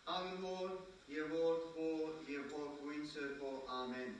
Houden woord, je woord voor, je woord voor, amen.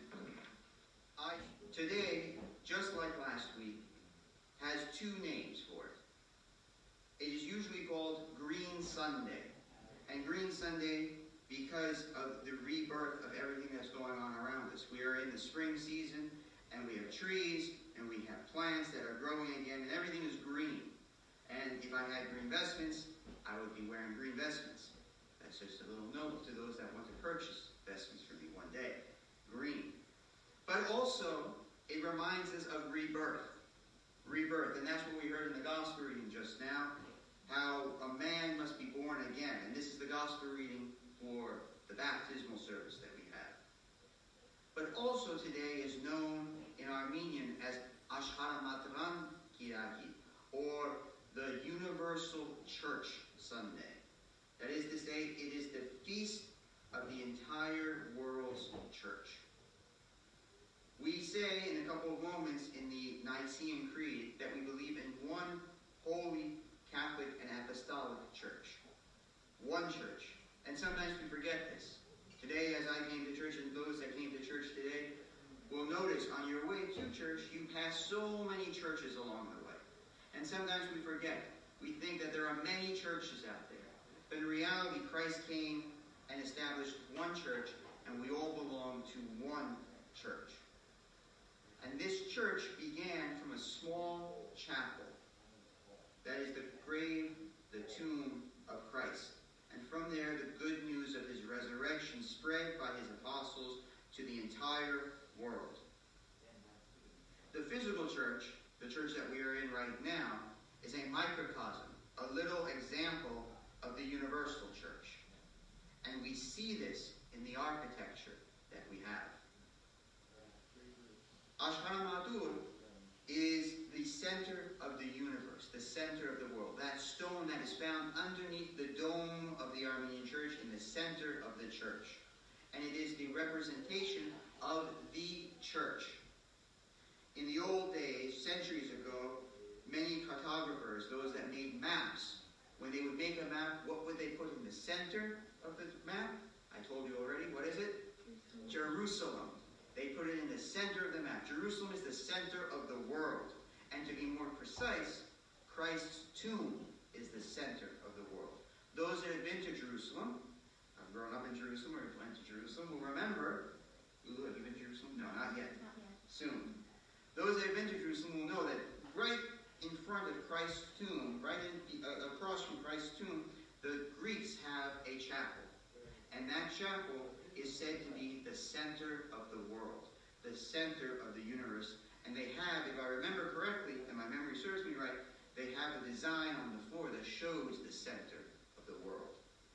Today, just like last week, has two names for it. It is usually called Green Sunday. And Green Sunday because of the rebirth of everything that's going on around us. We are in the spring season, and we have trees, and we have plants that are growing again, and everything is green. And if I had green vestments, I would be wearing green vestments. That's just a little note to those that want to purchase vestments for me one day. Green. But also, it reminds us of rebirth. Rebirth. And that's what we heard in the gospel reading just now, how a man must be born again. And this is the gospel reading for the baptismal service that we have. But also today is known in Armenian as Ashharamatran Kiragi, or the Universal Church Sunday. That is to say, it is the feast of the entire world's church. We say in a couple of moments in the Nicene Creed that we believe in one holy Catholic and Apostolic church. One church. And sometimes we forget this. Today, as I came to church, and those that came to church today will notice on your way to church, you pass so many churches along the way. And sometimes we forget. We think that there are many churches out there. But in reality, Christ came and established one church, and we all belong to one church. And this church began from a small chapel. That is the grave, the tomb of Christ. And from there, the good news of his resurrection spread by his apostles to the entire world. The physical church, the church that we are in right now, is a microcosm, a little example of the universal church. And we see this in the architecture that we have. Ashhara is the center of the universe, the center of the world. That stone that is found underneath the dome of the Armenian church in the center of the church. And it is the representation of the church. In the old days, centuries ago, many cartographers, those that made maps, when they would make a map, what would they put in the center of the map? I told you already. What is it? Jerusalem. They put it in the center of the map. Jerusalem is the center of the world. And to be more precise, Christ's tomb is the center of the world. Those that have been to Jerusalem, I've grown up in Jerusalem or went to Jerusalem, will remember. Ooh, have you been to Jerusalem? No, not yet. Not yet. Soon. Those that have been to Jerusalem will know that right in front of Christ's tomb, across from Christ's tomb, the Greeks have a chapel. And that chapel is said to be the center of the world, the center of the universe. And they have, if I remember correctly, and my memory serves me right, they have a design on the floor that shows the center of the world.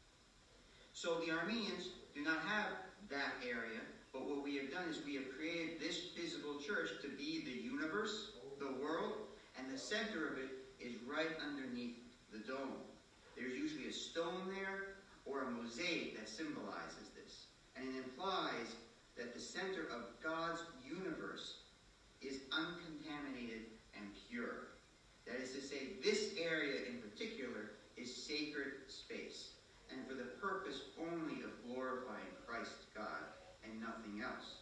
So the Armenians do not have that area, but what we have done is we have created this physical church to be the universe, the world, and the center of it is right underneath the dome. There's usually a stone there or a mosaic that symbolizes this. And it implies that the center of God's universe is uncontaminated and pure. That is to say, this area in particular is sacred space, and for the purpose only of glorifying Christ God and nothing else.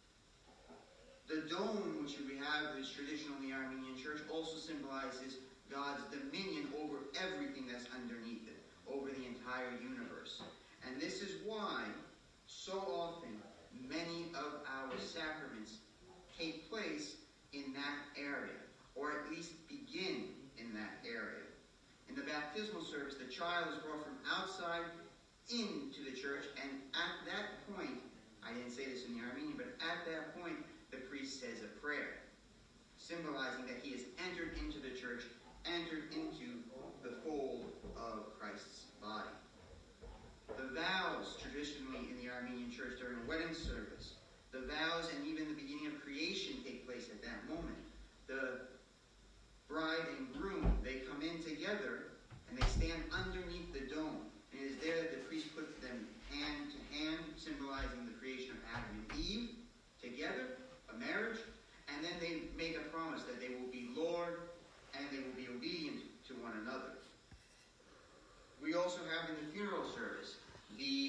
The dome which we have is traditional in the Armenian church also symbolizes God's dominion over everything that's underneath it, over the entire universe. And this is why so often many of our sacraments take place in that area, or at least begin in that area. In the baptismal service, the child is brought from outside into the church, and at that point, I didn't say this in the Armenian, but at that point, the priest says a prayer, symbolizing that he has entered into the church, entered into the fold of Christ's body. The vows, traditionally in the Armenian church during a wedding service, the vows and even the beginning of creation take place at that moment. The bride and groom, they come in together and they stand underneath the dome. And it is there that the priest puts them hand to hand, symbolizing the creation of Adam and Eve together, a marriage. And then they make a promise that they will be Lord and they will be obedient to one another. We also have in the funeral service the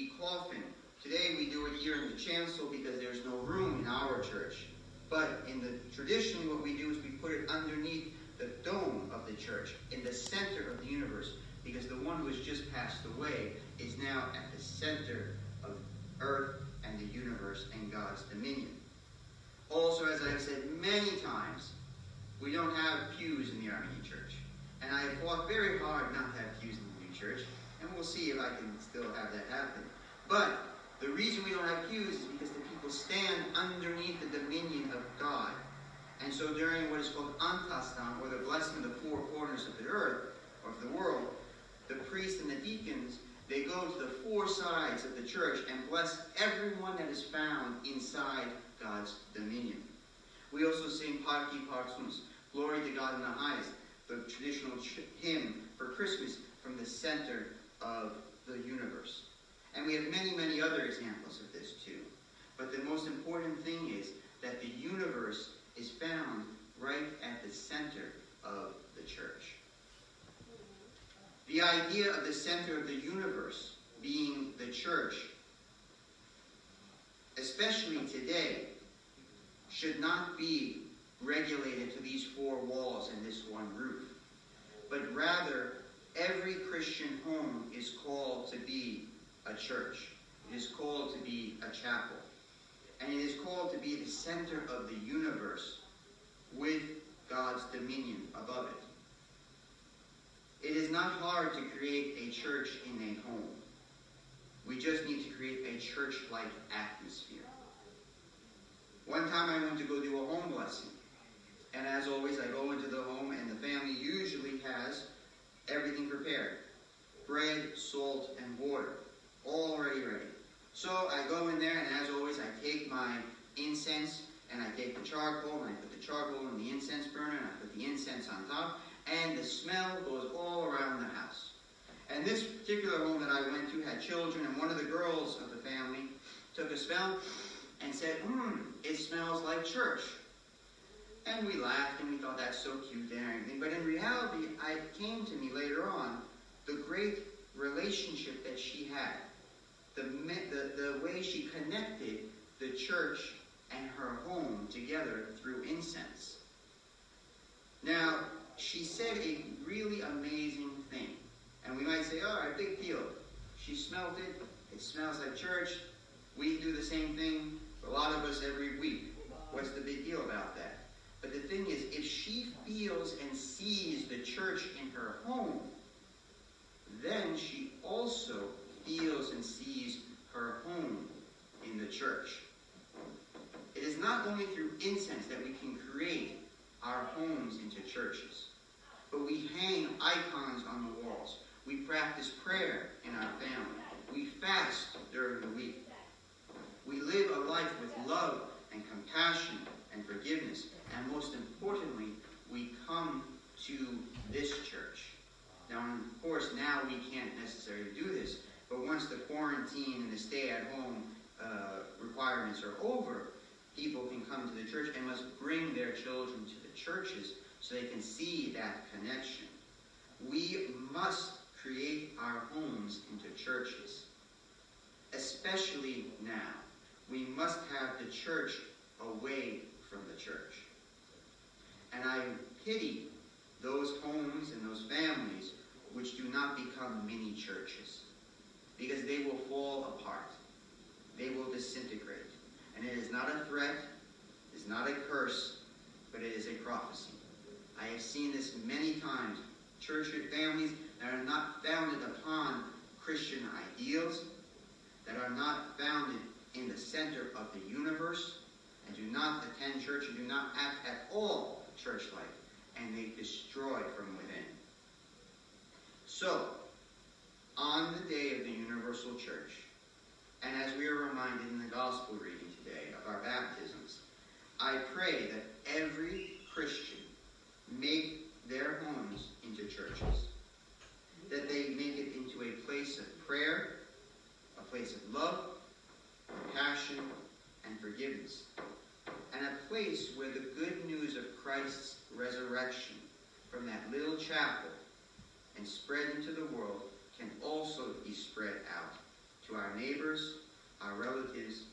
there's a chancel because there's no room in our church. But traditionally what we do is we put it underneath the dome of the church, in the center of the universe, because the one who has just passed away is now at the center of earth and the universe and God's dominion. Also, as I've said many times, we don't have pews in the Armenian church. And I have fought very hard not to have pews in the new church, and we'll see if I can still have that happen. But the reason we don't have pews is because the people stand underneath the dominion of God. And so during what is called Antastam, or the blessing of the four corners of the earth, or of the world, the priests and the deacons, they go to the four sides of the church and bless everyone that is found inside God's dominion. We also sing Parki Parsus, Glory to God in the highest, the traditional hymn for Christmas from the center of the universe. And we have many, many other examples of this too. But the most important thing is that the universe is found right at the center of the church. The idea of the center of the universe being the church, especially today, should not be regulated to these four walls and this one roof, but rather every Christian home is called to be a church. It is called to be a chapel. And it is called to be the center of the universe with God's dominion above it. It is not hard to create a church in a home. We just need to create a church-like atmosphere. One time I went to go do a home blessing. And as always, I go into the home and the family usually has everything prepared. Bread, salt, and water. All already ready. So I go in there, and as always, I take my incense, and I take the charcoal, and I put the charcoal in the incense burner, and I put the incense on top, and the smell goes all around the house. And this particular home that I went to had children, and one of the girls of the family took a smell and said, it smells like church. And we laughed, and we thought that's so cute and everything. But in reality, it came to me later on, the great relationship that she had. The way she connected the church and her home together through incense. Now, she said a really amazing thing. And we might say, all right, big deal. She smelt it. It smells like church. We do the same thing, a lot of us every week. What's the big deal about that? But the thing is, if she feels and sees the church in her home, then she also feels and sees her home in the church. It is not only through incense that we can create our homes into churches, but we hang icons on the walls. We practice prayer in our family. We fast during the week. We live a life with love and compassion and forgiveness. And most importantly, we come to this church. Now, of course, now we can't necessarily do this, but once the quarantine and the stay-at-home requirements are over, people can come to the church and must bring their children to the churches so they can see that connection. We must create our homes into churches, especially now. We must have the church away from the church. And I pity those homes and those families which do not become mini churches, because they will fall apart. They will disintegrate. And it is not a threat, it is not a curse, but it is a prophecy. I have seen this many times. Church families that are not founded upon Christian ideals, that are not founded in the center of the universe, and do not attend church and do not act at all church-like, and they destroy from within. So, on the day of the universal church, and as we are reminded in the gospel reading today of our baptisms, I pray that every Christian make their homes into churches, that they make it into a place of prayer, a place of love, compassion, and forgiveness, and a place where the good news of Christ's resurrection from that little chapel and spread into the world can also be spread out to our neighbors, our relatives,